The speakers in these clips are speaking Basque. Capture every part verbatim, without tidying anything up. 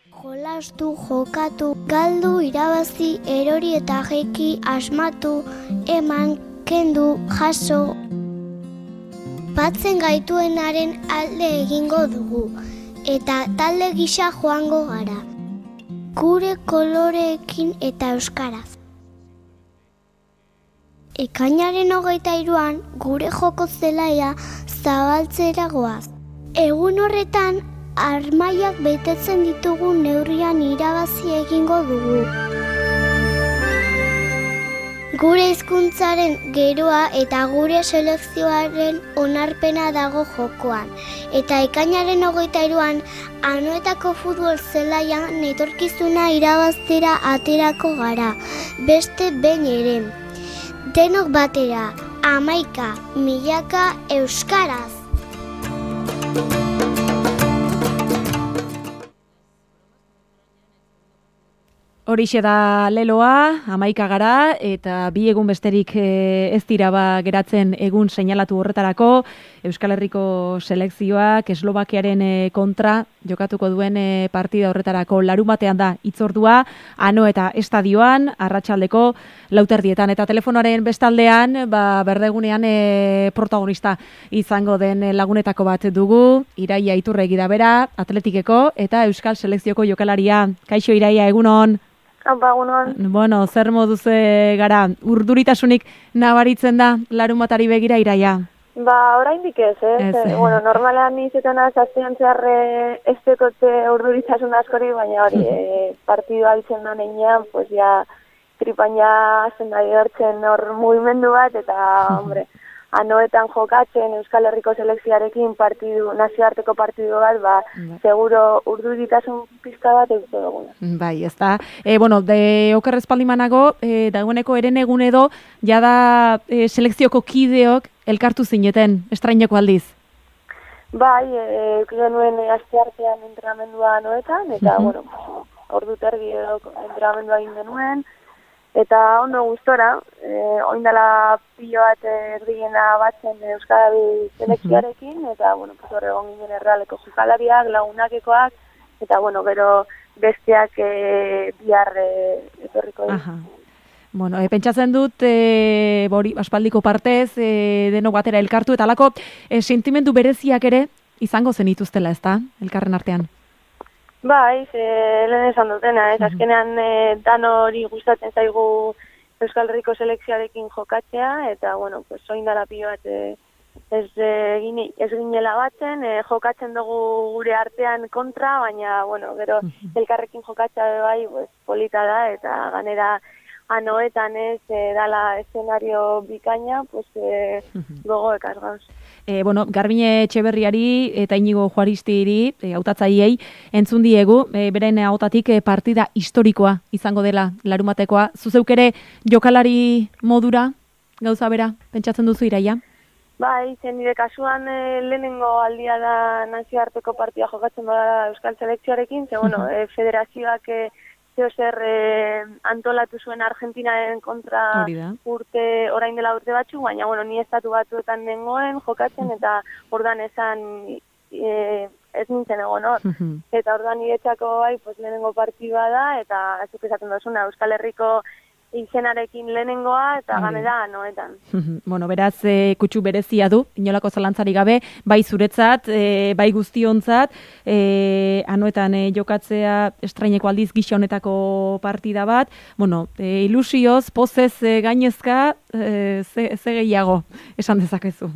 Jolastu, jokatu, galdu, irabazi, erori eta jeki, asmatu, eman, kendu, jaso. Batzen gaituenaren alde egingo dugu, eta talde gisa joango gara. Gure koloreekin eta euskaraz. Ekainaren hogeita hiruan gure joko zelaia zabaltzera goaz. Egun horretan, armaiak betetzen ditugu neurrian irabazi egingo dugu. Gure hizkuntzaren geroa eta gure selekzioaren onarpena dago jokoan. Eta ekainaren hogeita hiruan Anoetako futbol zelaian etorkizuna irabaztera aterako gara. Beste behin ere. Denok batera, hamaika, milaka, euskaraz. Horixe da leloa, hamaika gara, eta bi egun besterik e, ez dira ba geratzen egun seinalatu horretarako. Euskal Herriko selekzioak Eslovakiaren e, kontra jokatuko duen e, partida horretarako larumatean da hitzordua, Anoeta estadioan, arratsaldeko lauterdietan. Eta telefonoaren bestaldean, ba, berdegunean e, protagonista izango den lagunetako bat dugu, Iraia Iturregi da bera, Atletikeko eta Euskal Selekzioko jokalaria. Kaixo Iraia, egunon? Bueno, zer moduz gara, urduritasunik nabaritzen da larunbatari begira Iraia? Ba, oraindik ez, ez. ez. Bueno, normalean izetan azaztean zehar ez dekote urduritasun askori, baina hori e, partidua ditzen da neinean, pues ya tripaina azten da hortzen hor mugimendu bat, eta, hombre, Anoetan jokatzen Euskal Herriko selekzioarekin partidu, nazioarteko partidu bat, ba, ba. seguro urduritasun pizka bat egutu duguna. Bai, ez da. E, bueno, de okerrez paldimanago, e, dagoeneko eren egun edo, jada e, selekzioko kideok elkartu zineten, estraineko aldiz? Bai, e, genuen aste artean entrenamendua Anoetan, eta, uh-huh. bueno, ordu terdi edo entrenamendua egin genuen, eta ondo gustora, eh, oindala pilo bat erdiena batzen Euskal selekzioarekin, eta, bueno, pues horre egon ginen errealeko jokalariak, lagunakekoak, eta, bueno, gero besteak e, bihar e, etorriko dut. Bueno, e, pentsatzen dut, e, bori, aspaldiko partez, e, denok batera elkartu, eta alako, e, sentimendu bereziak ere izango zenituztela, ez da, elkarren artean? Bai, ze lehen esan dutena, ez, azkenean e, dan hori gustatzen zaigu Euskal Herriko selekzioarekin jokatzea, eta, bueno, pues, oindala pilo bat e, ez, e, gine, ez ginela batzen, e, jokatzen dugu gure artean kontra, baina, bueno, gero elkarrekin jokatzea bai, pues, polita da, eta ganera Anoetan ez, e, dala eszenario bikaina, pues, e, gogo ekaz gauz. E, bueno, Garbine Etxeberriari eta Inigo Juaristiri, e, hautatzaileei entzun diegu, e, beren hautatik e, partida historikoa izango dela larumatekoa. Zuzeuk ere jokalari modura gauza bera, pentsatzen duzu Iraia? Bai, zen nire kasuan e, lehenengo aldia da nazioarteko partida jokatzen bada Euskal Selekzioarekin, ze bueno, e, federazioak e, zer e, antolatu zuen Argentinaren kontra urte, orain dela urte batzu, baina bueno, ni estatu batuetan nengoen jokatzen, eta ordan esan e, ez nintzen egon hor. Eta ordan niretzako bai, pues, lehenengo partidua da, eta azuk esaten dozuna, Euskal Herriko izenarekin lehenengoa, eta ganera Anoetan. Bueno, beraz, e, kutsu berezia du, inolako zalantzari gabe, bai zuretzat, e, bai guztiontzat, e, Anoetan e, jokatzea estraineko aldiz gisa honetako partida bat, bueno, e, ilusioz, pozez e, gainezka, e, ze, ze gehiago esan dezakezu.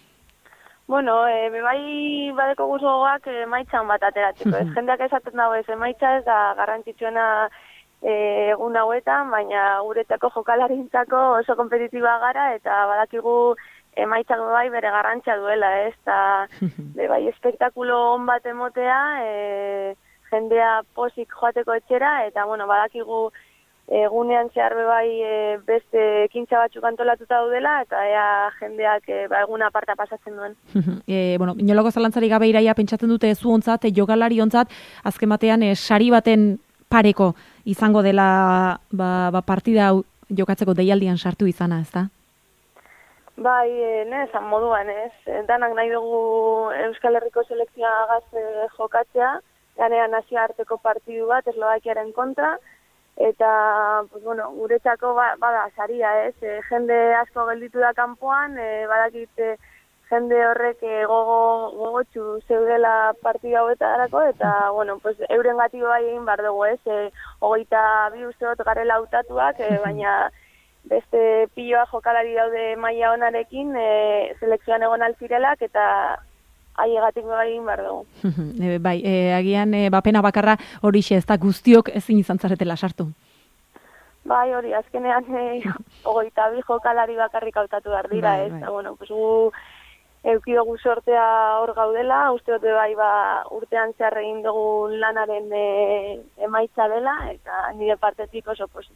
Bueno, e, bai badeko guzogoak emaitzan bat ateratzeko. Ez jendeak esaten dago ez emaitza ez da garrantzitsuena egun hauetan, baina guretzako jokalarintzako oso kompetitiba gara, eta badakigu emaitzak bai bere garrantzia duela, ez? Eta bai espektakulo on bat emotea, e, jendea posik joateko etxera, eta bueno, badakigu egunean zehar bai e, beste ekintza batzuk antolatuta daudela, eta ea jendeak e, ba, eguna aparta pasatzen duen. e, bueno, inolako zalantzari gabe Iraia pentsatzen dute zu ontzat, e, jokalari ontzat, azken batean e, sari baten pareko izango dela ba, ba partida hau jokatzeko deialdian sartu izana, ez da? Bai, ne, esan moduan, ez. Danak nahi dugu Euskal Herriko selekzioa gaz jokatzea, ganean nazioarteko partidu bat Eslovakiaren kontra, eta, pues, bueno, guretzako ba, bada saria, ez? E, jende asko gelditu da kanpoan, e, badakit e, jende horrek e, gogo, gogotxu zeudela partida hauetarako, eta, bueno, pues, euren gati bai egin behar dugu, ez? E, hogeita bi uste dut garela hautatuak, e, baina beste piloa jokalari daude maila onarekin, e, selekzioan egon altzirelak, eta haiegatik bai egin behar dugu. e, bai, e, agian e, bapena bakarra horixe ez da guztiok ezin izan zaretela sartu. Bai, hori, azkenean e, hogeita bi jokalari bakarrik hautatu behar dira, bai, ez? bai. Eta, bueno, pues, gu eukidogu sortea hor gaudela, uste dute bai ba, urtean zehar egin dugu lanaren e, emaitza dela, eta nire partetik oso posi.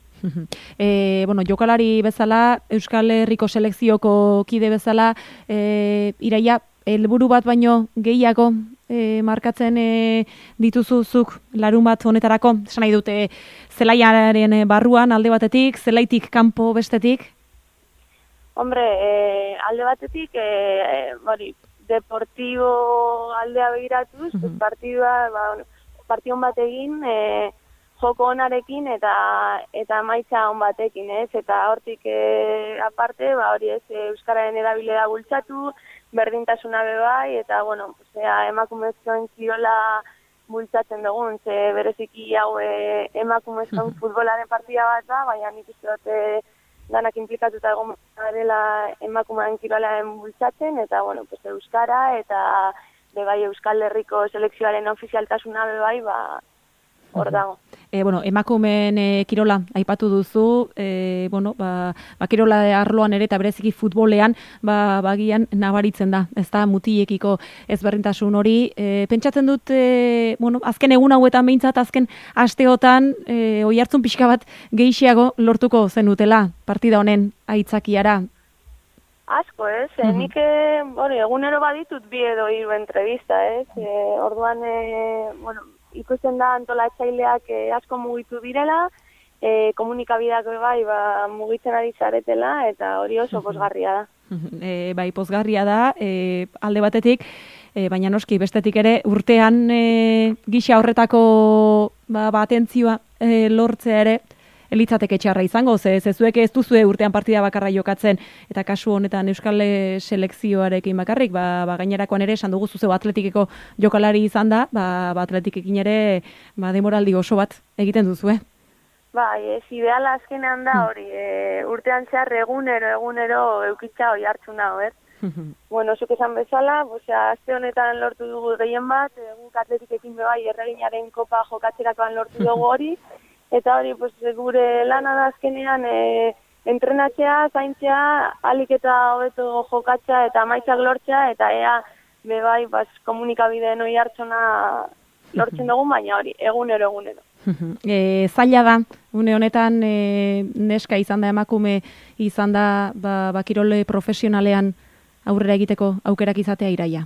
e, bueno, jokalari bezala, Euskal Herriko selekzioko kide bezala, e, Iraia, helburu bat baino gehiago e, markatzen e, dituzuzuk larun bat honetarako, esan nahi dute zelaiaren barruan alde batetik, zelaitik kanpo bestetik? Hombre, e, alde batetik, e, bori, deportibo aldea begiratuz, uh -huh. partidua, ba, partion bat egin, e, joko onarekin eta eta maitza on batekin, ez? Eta hortik e, aparte, ba, hori ez, euskararen erabilera bultzatu, berdintasuna be bai, eta, bueno, osea, emakumezkoen kirola bultzatzen dugun, ze bereziki hau e, emakumezkoen futbolaren partida bat da, baina nik uste dute danak implikatuta egon garela emakumeen kirolaren bultzatzen, eta, bueno, pues, euskara, eta be bai Euskal Herriko selekzioaren ofizialtasuna be bai, ba, hor dago. E, bueno, emakumeen e, kirola aipatu duzu, e, bueno, ba, ba kirola arloan ere eta bereziki futbolean, ba, bagian nabaritzen da, ez da, mutiekiko ezberdintasun hori. E, pentsatzen dut, e, bueno, azken egun hauetan behintzat, azken asteotan, e, oihartzun pixka bat gehiago lortuko zenutela partida honen aitzakiara. Asko, ez? Uh -huh. Nik e, bueno, egunero baditut bi edo hiru entrevista, ez? E, orduan, e, bueno, ikusten da antolatzaileak e, asko mugitu direla, e, komunikabideak bai ba, mugitzen ari zaretela, eta hori oso pozgarria da. E, bai, pozgarria da, e, alde batetik, e, baina noski bestetik ere urtean e, gisa horretako ba, ba, atentzioa e, lortzea ere, elitzateke txarra izango, ze, ze zuek ez duzue urtean partida bakarra jokatzen, eta kasu honetan Euskal selekzioarekin bakarrik, ba, ba gainerakoan ere, esan dugu zuzeu atletikeko jokalari izan da, ba, ba atletikekin ere, ba, demoraldi oso bat egiten duzue. Bai, ez ideala azkenean da hori, e, urtean zehar egunero, egunero eukitza hori hartzu nago, ez? Bueno, zuk esan bezala, osea, aste honetan lortu dugu gehien bat, guk atletikekin bai erreginaren kopa jokatzerakoan lortu dugu hori, eta hori, pues, gure lana da azkenean e, entrenatzea, zaintzea, alik eta hobeto jokatza eta amaitzak lortzea, eta ea, be bai, bas, komunikabideen hori hartzona lortzen dugu, baina hori, egunero, egunero. e, zaila da, une honetan e, neska izan da, emakume izan da, ba, ba kirole profesionalean aurrera egiteko aukerak izatea, Iraia.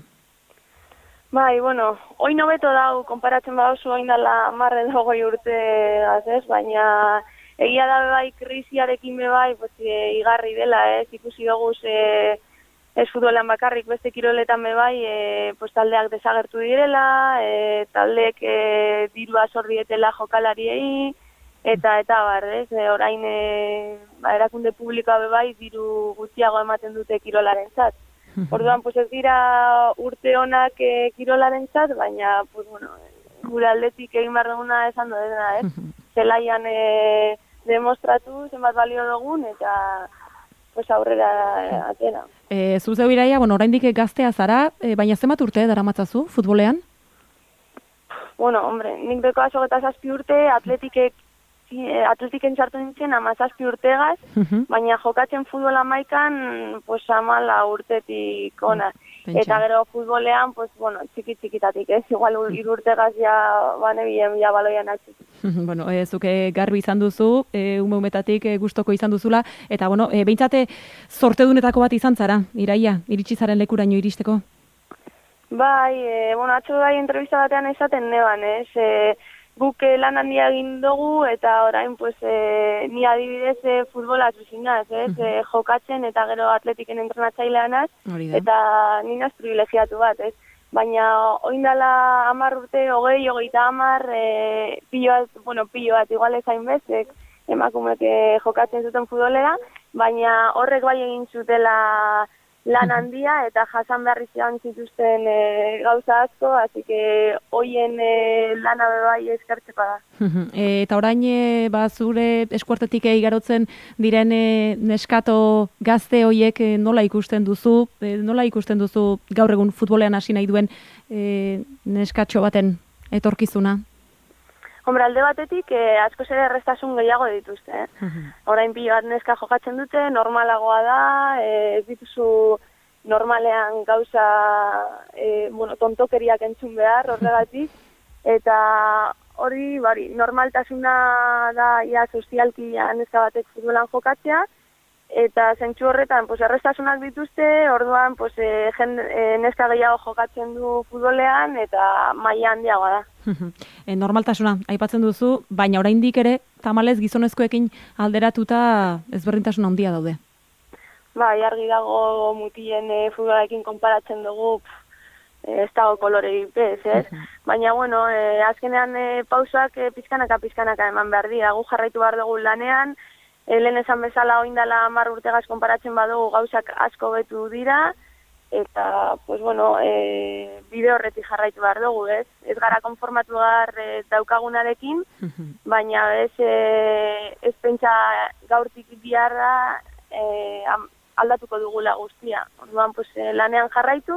Bai, bueno, oin hobeto dau, konparatzen badauzu oin dala marre dogoi urte gazez, baina egia da bai krisiarekin be bai, pues, e, igarri dela, ez, ikusi dugu ze ez futbolean bakarrik beste kiroletan be bai, e, pues, taldeak desagertu direla, e, taldeek e, dirua zor dietela jokalariei, eta eta bar, ez, e, orain e, ba, erakunde publikoa be bai, diru gutxiago ematen dute kirolarentzat. Orduan, pues, ez dira urte honak e, kirolarentzat, baina, pues, bueno, gure aldetik egin behar duguna esan dudena, ez? Zelaian e, demostratu zenbat balio dugun, eta pues, aurrera e, atera. E, Zuzeu, Iraia, bueno, oraindik gaztea zara, e, baina zenbat urte daramatzazu futbolean? Bueno, hombre, nik beko azogeta zazpi urte, atletikek atletiken sartu nintzen amazazpi urtegaz, uh-huh. baina jokatzen futbol amaikan, pues, amala urtetik ona. Uh-huh. Eta gero futbolean, pues, bueno, txiki-txikitatik, ez? Igual hiru urtegaz ja banebien ja baloian atzik. Bueno, e, zuke garbi izan duzu, e, ume-umetatik e, gustoko izan duzula, eta, bueno, e, behintzate sortedunetako bat izan zara, Iraia, iritsi zaren lekuraino iristeko? Bai, e, bueno, atzo bai entrevista batean esaten neban, ez? E, Guk lan handia egin dugu, eta orain, pues, e, ni adibidez e, futbola zuzinaz, ez? Uh-huh. E, jokatzen eta gero atletiken entrenatzaileanaz, eta ninaz privilegiatu bat, ez? baina oindala hamar urte, hogei, hogeita hamar, e, pilo bat, bueno, pilo bat, igual ezain bezek, emakumeek jokatzen zuten futbolera, baina horrek bai egin zutela lan handia eta jasan behar izan zituzten e, gauza asko, así que hoien e, lana bai eskertzeko da. E, eta orain e, ba, zure eskuartetik igarotzen diren e, neskato gazte hoiek e, nola ikusten duzu, e, nola ikusten duzu gaur egun futbolean hasi nahi duen e, neskatxo baten etorkizuna? Hombre, alde batetik, eh, asko ere errestasun gehiago dituzte. Eh? Uh-huh. Orain pilo bat neska jokatzen dute, normalagoa da, eh, ez dituzu normalean gauza, eh, bueno, tontokeriak entzun behar, horregatik, eta hori, bari, normaltasuna da, ia, sozialki neska batek futbolan jokatzea, eta zentsu horretan, pues, errestasunak dituzte, orduan, pues, e, jen, e, neska gehiago jokatzen du futbolean, eta maila handiagoa da. e, normaltasuna, aipatzen duzu, baina oraindik ere, tamalez gizonezkoekin alderatuta ezberdintasun handia daude. Bai, argi dago mutien e, futbolarekin konparatzen dugu, pff, ez dago kolore bez, ez? Baina, bueno, e, azkenean e, pausak e, pizkanaka, pizkanaka eman behar dira, gu jarraitu behar dugu lanean, E, lehen esan bezala oindala hamar urtegaz konparatzen badugu gauzak asko betu dira, eta, pues bueno, e, bide horretik jarraitu behar dugu, ez? Ez gara konformatu behar e, daukagunarekin, baina ez, e, ez pentsa gaurtik biharra e, aldatuko dugula guztia. Orduan, pues, e, lanean jarraitu,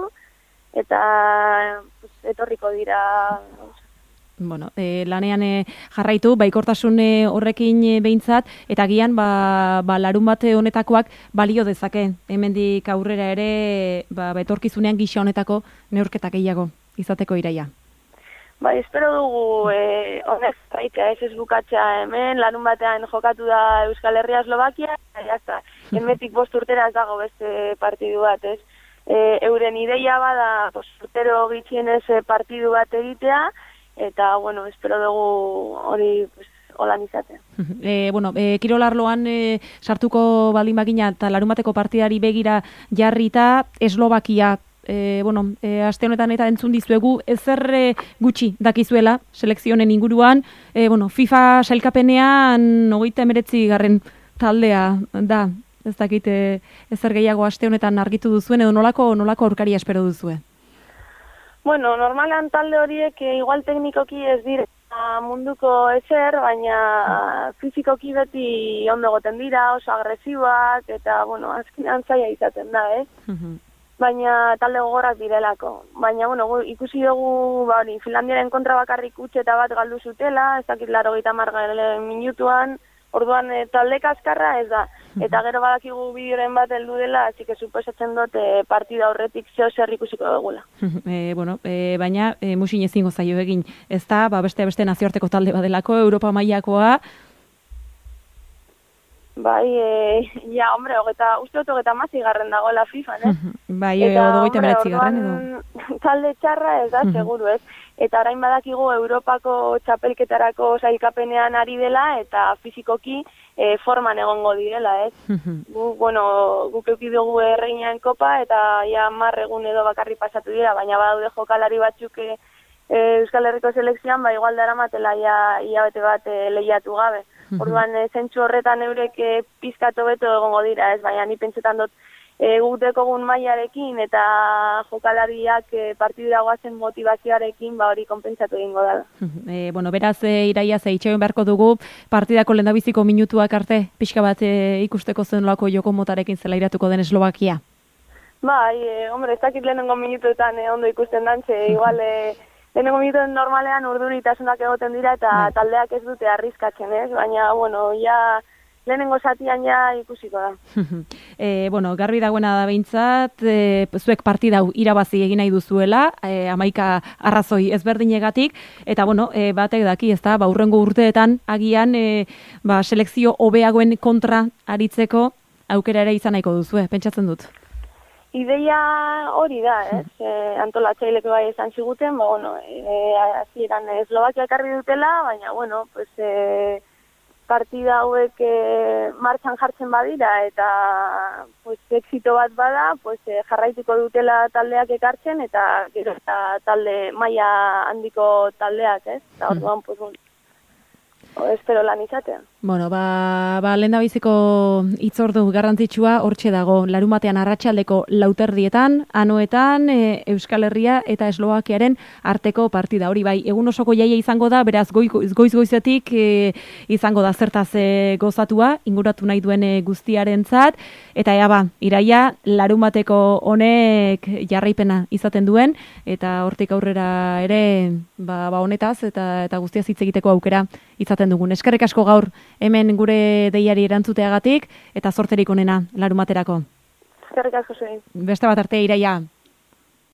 eta pues, etorriko dira gauza. Bueno, e, lanean e, jarraitu, baikortasun e, horrekin e, behintzat, eta gian ba, ba, larun bate honetakoak balio dezake. Hemendik aurrera ere, ba, betorkizunean gisa honetako neurketak gehiago izateko iraia. Ba, espero dugu e, honez zaitea, ez ez bukatzea hemen, larun batean jokatu da Euskal Herria Eslovakia, eta jazta, hemetik bost urtera ez dago beste partidu bat, ez? E, euren ideia bada, bost urtero gitxienez partidu bat egitea, eta, bueno, espero dugu hori pues, holan izatea. E, bueno, e, kirolarloan e, sartuko baldin bagina eta larunbateko partidari begira jarrita, Eslovakia, e, bueno, e, aste honetan eta entzun dizuegu, ezer e, gutxi dakizuela, selekzionen inguruan, e, bueno, FIFA sailkapenean hogeita hemeretzi garren taldea da, ez dakit e, ezer gehiago aste honetan argitu duzuen, edo nolako, nolako aurkaria espero duzue? Bueno, normalan talde horiek e, igual teknikoki ez dira munduko ezer, baina fizikoki beti ondo goten dira, oso agresiboak, eta, bueno, azkenean zaila izaten da, eh? Uh-huh. Baina talde gogorrak direlako. Baina, bueno, ikusi dugu, ba, Finlandiaren kontra bakarrik utxe eta bat galdu zutela, ez dakit laro gita marga minutuan, orduan e, talde kaskarra ez da. Eta gero badakigu bideoren bat heldu dela, hasi que suposatzen dut e, partida horretik zeo zer ikusiko dugula. e, bueno, e, baina e, musin ezingo zaio egin, ez da, ba, beste beste nazioarteko talde badelako, Europa mailakoa. Bai, e, ja, hombre, hogeta, uste dut hogeta mazi garren dagoela FIFA, ez? Bai, hogeita meretzi garren edo. Talde txarra ez da, seguru, ez? Eta orain badakigu Europako txapelketarako sailkapenean ari dela, eta fizikoki e, forman egongo direla, ez? Gu, bueno, guk euki dugu erreinaen kopa, eta ja mar egun edo bakarri pasatu dira, baina badaude jokalari batzuk e, Euskal Herriko selekzioan, ba igual daramatela ja hilabete bat e, lehiatu gabe. Orduan, e, zentsu horretan eurek e, pizkato beto egongo dira, ez? Baina ni pentsetan dut e, guk dekogun mailarekin eta jokalariak e, partidura guazen motivazioarekin, ba hori konpentsatu egingo dela. E, bueno, beraz, e, iraia ze itxoen beharko dugu, partidako lehendabiziko minutuak arte, pixka bat e, ikusteko zen lako joko motarekin zela iratuko den Eslovakia. Bai, e, hombre, ez dakit lehenengo minutuetan e, ondo ikusten dantze, igual... E, Lehenengo minutuen normalean urduritasunak egoten dira eta bai. Taldeak ez dute arriskatzen, ez? Baina, bueno, ja lehenengo zatian ja ikusiko da. e, bueno, garbi dagoena da behintzat, e, zuek partidau irabazi egin nahi duzuela, e, hamaika arrazoi ezberdinegatik, eta, bueno, e, batek daki, ez da, ba, urrengo urteetan agian e, ba, selekzio hobeagoen kontra aritzeko aukera ere izan nahiko duzue, pentsatzen dut. Ideia hori da, ez? E, antolatzaileko bai esan ziguten, ba, bueno, e, hasieran Eslovakia ekarri dutela, baina, bueno, pues, e, partida hauek e, martxan jartzen badira eta pues, exito bat bada, pues, e, jarraituko dutela taldeak ekartzen eta gero eta talde maila handiko taldeak, ez? Eta orduan, pues, bon, espero lan izatea. Bueno, ba, ba lehendabiziko hitzordu garrantzitsua hortxe dago. Larunbatean arratsaldeko lauterdietan, anoetan, e, Euskal Herria eta Eslovakiaren arteko partida. Hori bai, egun osoko jaia izango da, beraz goiz-goizetik e, izango da zertaz e, gozatua, inguratu nahi duen e, guztiarentzat. Eta ea ba, iraia larunbateko honek jarraipena izaten duen, eta hortik aurrera ere ba, ba honetaz eta, eta guztiaz hitz egiteko aukera izaten dugun. Eskerrik asko gaur hemen gure deiari erantzuteagatik eta zorterik onena larumaterako. Eskerrik asko zuen. Beste bat arte, Iraia.